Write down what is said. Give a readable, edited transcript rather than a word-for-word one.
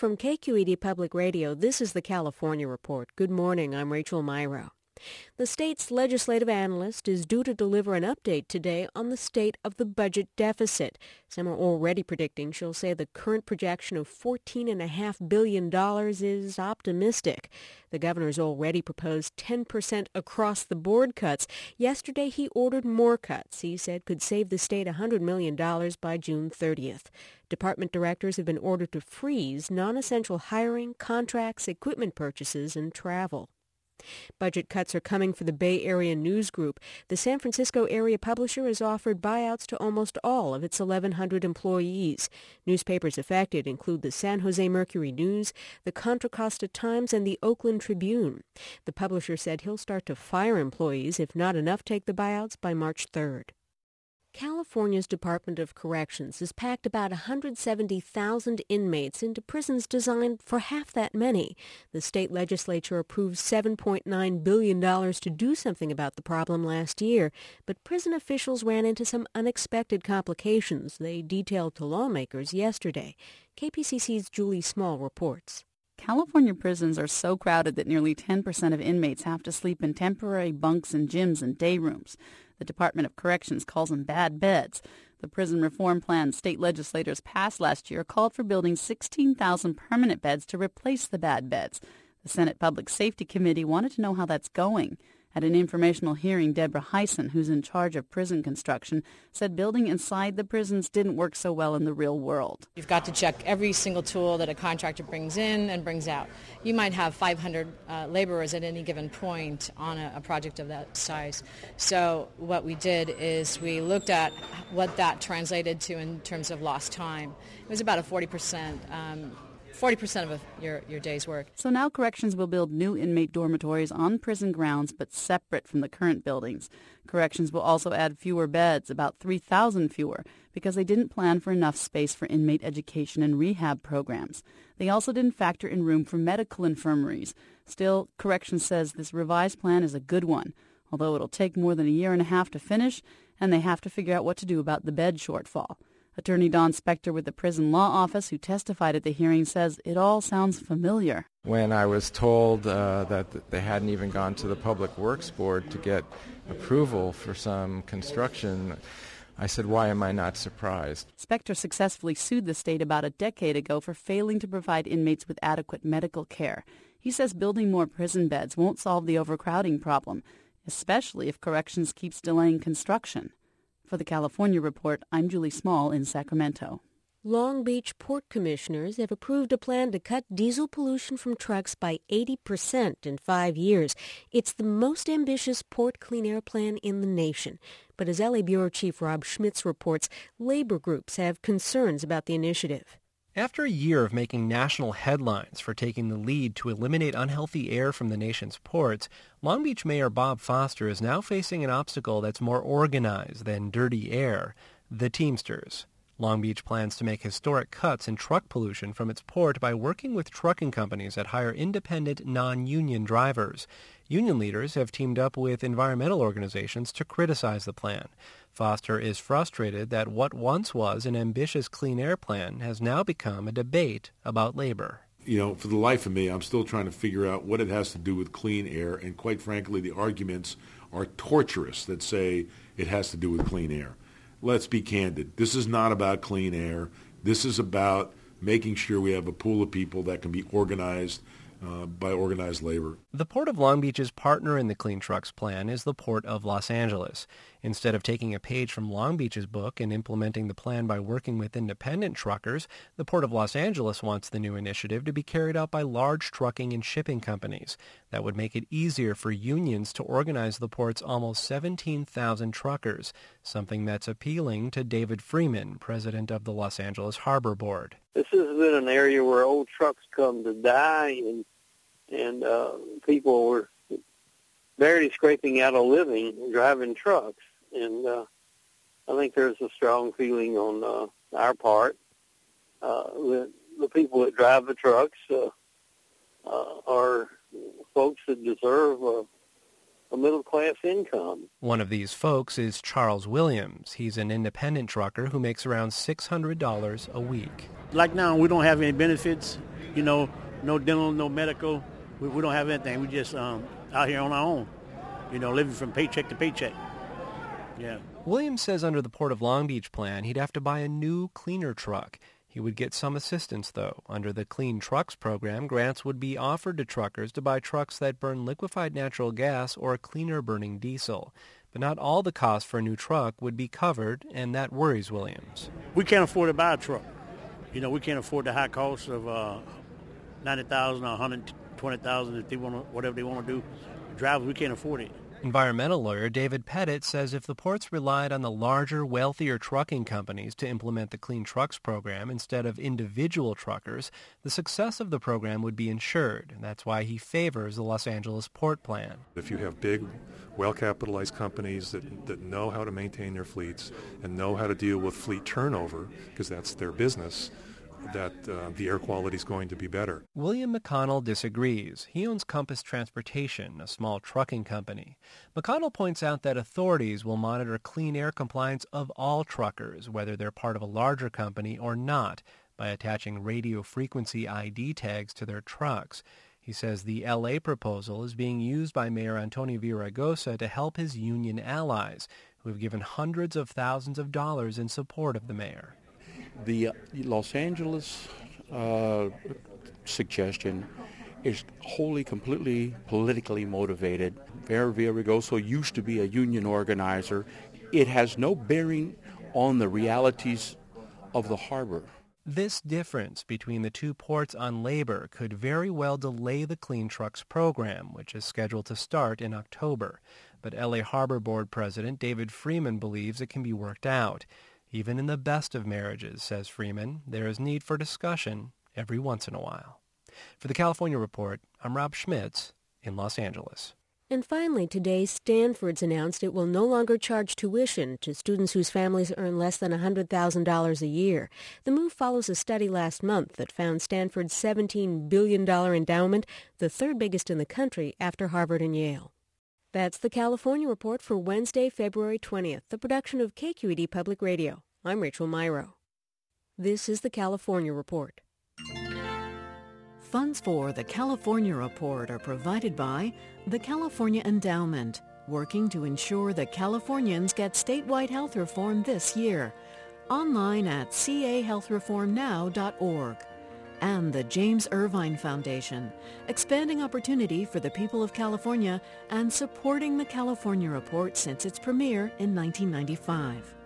from KQED Public Radio, this is the California Report. Good morning, I'm Rachel Myrow. The state's legislative analyst is due to deliver an update today on the state of the budget deficit. Some are already predicting she'll say the current projection of $14.5 billion is optimistic. The governor's already proposed 10% across-the-board cuts. Yesterday, he ordered more cuts he said could save the state $100 million by June 30th. Department directors have been ordered to freeze non-essential hiring, contracts, equipment purchases, and travel. Budget cuts are coming for the Bay Area News Group. The San Francisco area publisher has offered buyouts to almost all of its 1,100 employees. Newspapers affected include the San Jose Mercury News, the Contra Costa Times, and the Oakland Tribune. The publisher said he'll start to fire employees if not enough take the buyouts by March 3rd. California's Department of Corrections has packed about 170,000 inmates into prisons designed for half that many. The state legislature approved $7.9 billion to do something about the problem last year, but prison officials ran into some unexpected complications they detailed to lawmakers yesterday. KPCC's Julie Small reports. California prisons are so crowded that nearly 10% of inmates have to sleep in temporary bunks and gyms and day rooms. The Department of Corrections calls them bad beds. The prison reform plan state legislators passed last year called for building 16,000 permanent beds to replace the bad beds. The Senate Public Safety Committee wanted to know how that's going. At an informational hearing, Deborah Hyson, who's in charge of prison construction, said building inside the prisons didn't work so well in the real world. You've got to check every single tool that a contractor brings in and brings out. You might have 500 laborers at any given point on a project of that size. So what we did is we looked at what that translated to in terms of lost time. It was about a 40% of your day's work. So now Corrections will build new inmate dormitories on prison grounds but separate from the current buildings. Corrections will also add fewer beds, about 3,000 fewer, because they didn't plan for enough space for inmate education and rehab programs. They also didn't factor in room for medical infirmaries. Still, Corrections says this revised plan is a good one, although it'll take more than a year and a half to finish, and they have to figure out what to do about the bed shortfall. Attorney Don Spector with the Prison Law Office, who testified at the hearing, says it all sounds familiar. When I was told that they hadn't even gone to the Public Works Board to get approval for some construction, I said, why am I not surprised? Spector successfully sued the state about a decade ago for failing to provide inmates with adequate medical care. He says building more prison beds won't solve the overcrowding problem, especially if Corrections keeps delaying construction. For the California Report, I'm Julie Small in Sacramento. Long Beach Port Commissioners have approved a plan to cut diesel pollution from trucks by 80% in 5 years. It's the most ambitious port clean air plan in the nation. But as LA Bureau Chief Rob Schmitz reports, labor groups have concerns about the initiative. After a year of making national headlines for taking the lead to eliminate unhealthy air from the nation's ports, Long Beach Mayor Bob Foster is now facing an obstacle that's more organized than dirty air: the Teamsters. Long Beach plans to make historic cuts in truck pollution from its port by working with trucking companies that hire independent, non-union drivers. Union leaders have teamed up with environmental organizations to criticize the plan. Foster is frustrated that what once was an ambitious clean air plan has now become a debate about labor. You know, for the life of me, I'm still trying to figure out what it has to do with clean air, and quite frankly, the arguments are torturous that say it has to do with clean air. Let's be candid. This is not about clean air. This is about making sure we have a pool of people that can be organized by organized labor. The Port of Long Beach's partner in the Clean Trucks plan is the Port of Los Angeles. Instead of taking a page from Long Beach's book and implementing the plan by working with independent truckers, the Port of Los Angeles wants the new initiative to be carried out by large trucking and shipping companies. That would make it easier for unions to organize the port's almost 17,000 truckers, something that's appealing to David Freeman, president of the Los Angeles Harbor Board. This has been an area where old trucks come to die, and people were barely scraping out a living driving trucks. And I think there's a strong feeling on our part that the people that drive the trucks are folks that deserve a middle-class income. One of these folks is Charles Williams. He's an independent trucker who makes around $600 a week. Like now, we don't have any benefits. no dental, no medical. We don't have anything. We just out here on our own, living from paycheck to paycheck. Yeah. Williams says under the Port of Long Beach plan, he'd have to buy a new, cleaner truck. He would get some assistance, though. Under the Clean Trucks program, grants would be offered to truckers to buy trucks that burn liquefied natural gas or a cleaner-burning diesel. But not all the cost for a new truck would be covered, and that worries Williams. We can't afford to buy a truck. We can't afford the high cost of $90,000 or $120,000 if they whatever they want to do. Drivers, we can't afford it. Environmental lawyer David Pettit says if the ports relied on the larger, wealthier trucking companies to implement the Clean Trucks program instead of individual truckers, the success of the program would be ensured. And that's why he favors the Los Angeles port plan. If you have big, well-capitalized companies that know how to maintain their fleets and know how to deal with fleet turnover, because that's their business, that the air quality is going to be better. William McConnell disagrees. He owns Compass Transportation, a small trucking company. McConnell points out that authorities will monitor clean air compliance of all truckers, whether they're part of a larger company or not, by attaching radio frequency ID tags to their trucks. He says the L.A. proposal is being used by Mayor Antonio Villaraigosa to help his union allies, who have given hundreds of thousands of dollars in support of the mayor. The Los Angeles suggestion is wholly, completely politically motivated. Mayor Villaraigosa used to be a union organizer. It has no bearing on the realities of the harbor. This difference between the two ports on labor could very well delay the Clean Trucks program, which is scheduled to start in October. But L.A. Harbor Board President David Freeman believes it can be worked out. Even in the best of marriages, says Freeman, there is need for discussion every once in a while. For the California Report, I'm Rob Schmitz in Los Angeles. And finally, today, Stanford's announced it will no longer charge tuition to students whose families earn less than $100,000 a year. The move follows a study last month that found Stanford's $17 billion endowment the third biggest in the country after Harvard and Yale. That's the California Report for Wednesday, February 20th, the production of KQED Public Radio. I'm Rachel Myrow. This is the California Report. Funds for the California Report are provided by the California Endowment, working to ensure that Californians get statewide health reform this year. Online at cahealthreformnow.org. And the James Irvine Foundation, expanding opportunity for the people of California and supporting the California Report since its premiere in 1995.